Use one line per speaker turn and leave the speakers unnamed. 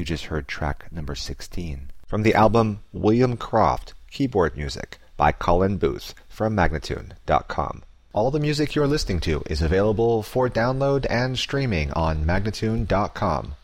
You just heard track number 16. From the album William Croft, Keyboard Music by Colin Booth from Magnatune.com. All the music you're listening to is available for download and streaming on Magnatune.com.